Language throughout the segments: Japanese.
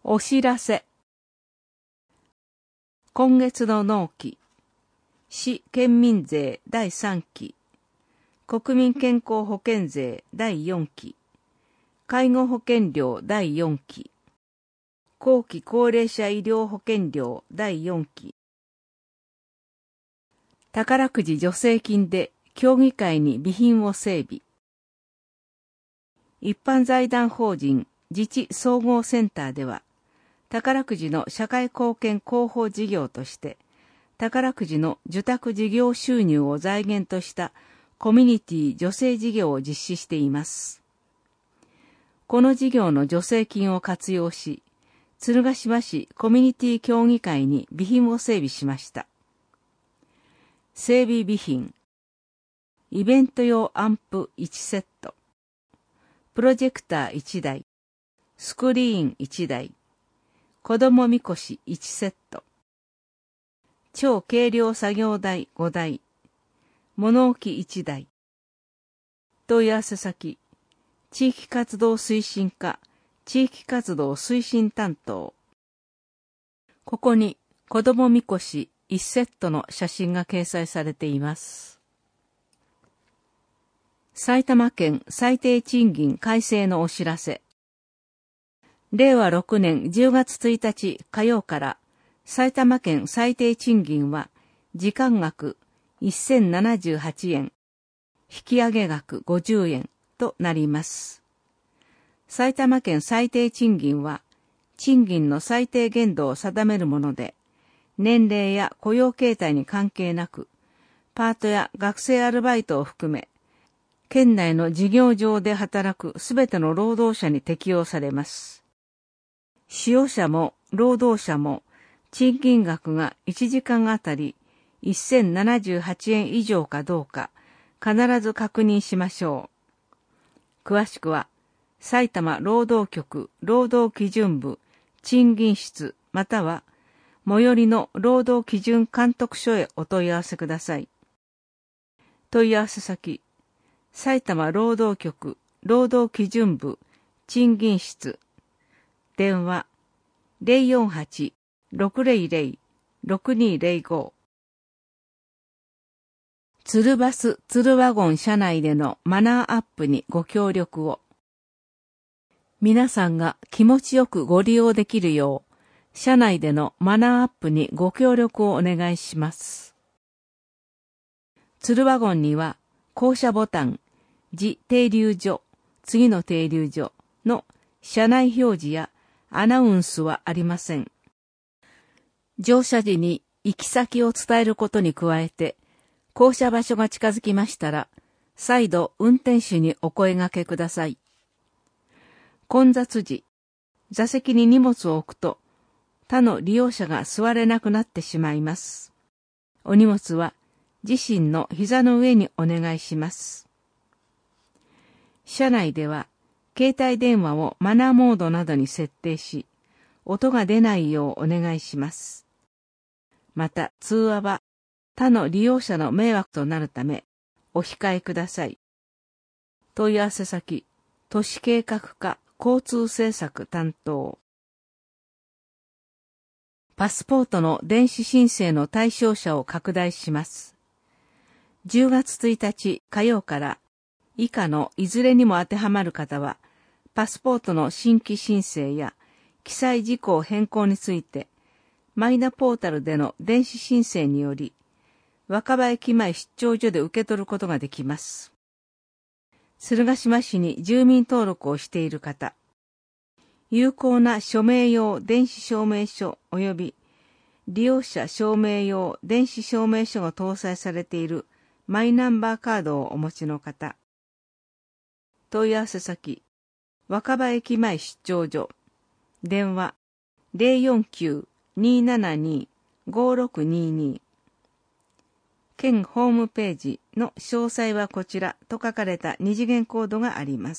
お知らせ。今月の納期、市県民税第3期、国民健康保険税第4期、介護保険料第4期、後期高齢者医療保険料第4期、宝くじ助成金で協議会に備品を整備。一般財団法人自治総合センターでは、宝くじの社会貢献広報事業として、宝くじの受託事業収入を財源としたコミュニティ助成事業を実施しています。この事業の助成金を活用し、鶴ヶ島市コミュニティ協議会に備品を整備しました。整備備品、イベント用アンプ1セット、プロジェクター1台、スクリーン1台、子供みこし1セット、超軽量作業台5台、物置1台。問い合わせ先、地域活動推進課、地域活動推進担当。ここに子供みこし1セットの写真が掲載されています。埼玉県最低賃金改正のお知らせ。令和6年10月1日火曜から埼玉県最低賃金は時間額1078円、引き上げ額50円となります。埼玉県最低賃金は賃金の最低限度を定めるもので、年齢や雇用形態に関係なく、パートや学生アルバイトを含め、県内の事業場で働くすべての労働者に適用されます。使用者も労働者も賃金額が1時間あたり1078円以上かどうか必ず確認しましょう。詳しくは埼玉労働局労働基準部賃金室または最寄りの労働基準監督署へお問い合わせください。問い合わせ先、埼玉労働局労働基準部賃金室、電話 048-600-6205。ツルバス・ツルワゴン車内でのマナーアップにご協力を。皆さんが気持ちよくご利用できるよう、車内でのマナーアップにご協力をお願いします。ツルワゴンには降車ボタン、次停留所、次の停留所の車内表示やアナウンスはありません。乗車時に行き先を伝えることに加えて、降車場所が近づきましたら、再度運転手にお声掛けください。混雑時、座席に荷物を置くと、他の利用者が座れなくなってしまいます。お荷物は自身の膝の上にお願いします。車内では、携帯電話をマナーモードなどに設定し、音が出ないようお願いします。また、通話は他の利用者の迷惑となるため、お控えください。問い合わせ先、都市計画課交通政策担当。パスポートの電子申請の対象者を拡大します。10月1日火曜から以下のいずれにも当てはまる方は、パスポートの新規申請や記載事項変更について、マイナポータルでの電子申請により、若葉駅前出張所で受け取ることができます。鶴ヶ島市に住民登録をしている方、有効な署名用電子証明書及び利用者証明用電子証明書が搭載されているマイナンバーカードをお持ちの方、問い合わせ先、若葉駅前出張所、電話 049-272-5622。県ホームページの詳細はこちらと書かれた二次元コードがあります。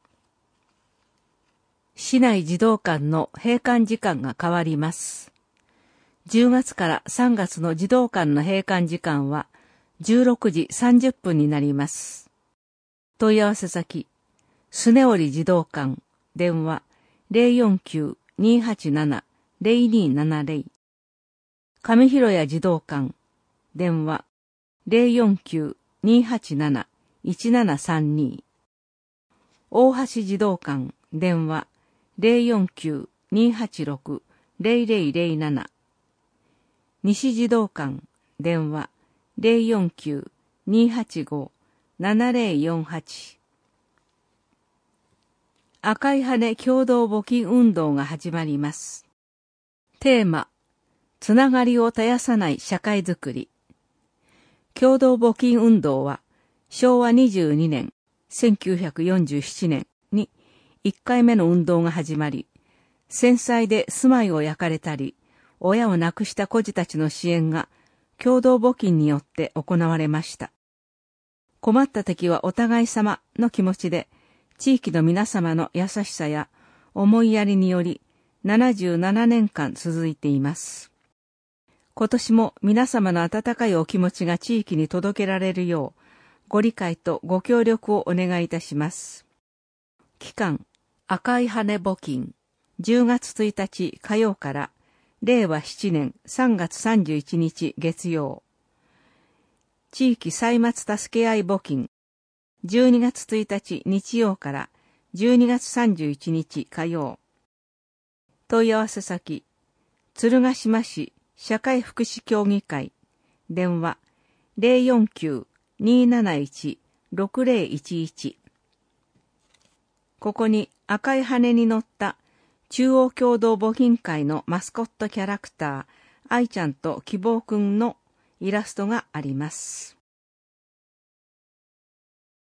市内児童館の閉館時間が変わります。10月から3月の児童館の閉館時間は16時30分になります。問い合わせ先、スネオリ児童館、電話 049-287-0270。上広谷児童館、電話049-287-1732。大橋児童館、電話049-286-0007。西児童館、電話049-285-7048。赤い羽共同募金運動が始まります。テーマ、つながりを絶やさない社会づくり。共同募金運動は、昭和22年、1947年に1回目の運動が始まり、戦災で住まいを焼かれたり、親を亡くした孤児たちの支援が共同募金によって行われました。困った時はお互い様の気持ちで、地域の皆様の優しさや思いやりにより77年間続いています。今年も皆様の温かいお気持ちが地域に届けられるよう、ご理解とご協力をお願いいたします。期間、赤い羽募金、10月1日火曜から令和7年3月31日月曜。地域歳末助け合い募金、12月1日日曜から12月31日火曜。問い合わせ先、鶴ヶ島市社会福祉協議会、電話049-271-6011。ここに赤い羽に乗った中央共同募金会のマスコットキャラクター、愛ちゃんと希望くんのイラストがあります。